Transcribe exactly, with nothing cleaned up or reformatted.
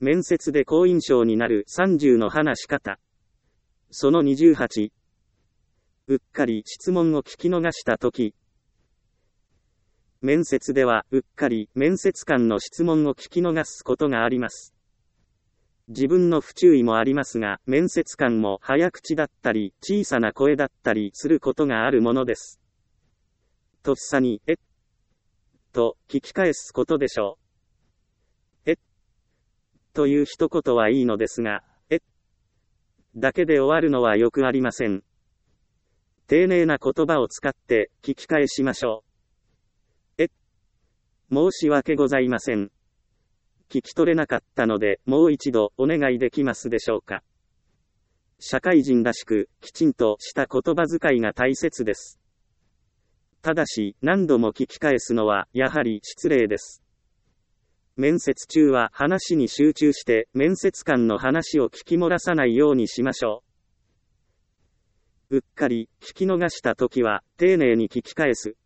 面接で好印象になるさんじゅうの話し方。そのにじゅうはち。うっかり質問を聞き逃したとき。面接では、うっかり面接官の質問を聞き逃すことがあります。自分の不注意もありますが、面接官も早口だったり、小さな声だったりすることがあるものです。とっさに、えと聞き返すことでしょう。えという一言はいいのですが、えだけで終わるのはよくありません。丁寧な言葉を使って聞き返しましょう。え申し訳ございません。聞き取れなかったので、もう一度お願いできますでしょうか。社会人らしく、きちんとした言葉遣いが大切です。ただし、何度も聞き返すのは、やはり失礼です。面接中は話に集中して、面接官の話を聞き漏らさないようにしましょう。うっかり、聞き逃したときは、丁寧に聞き返す。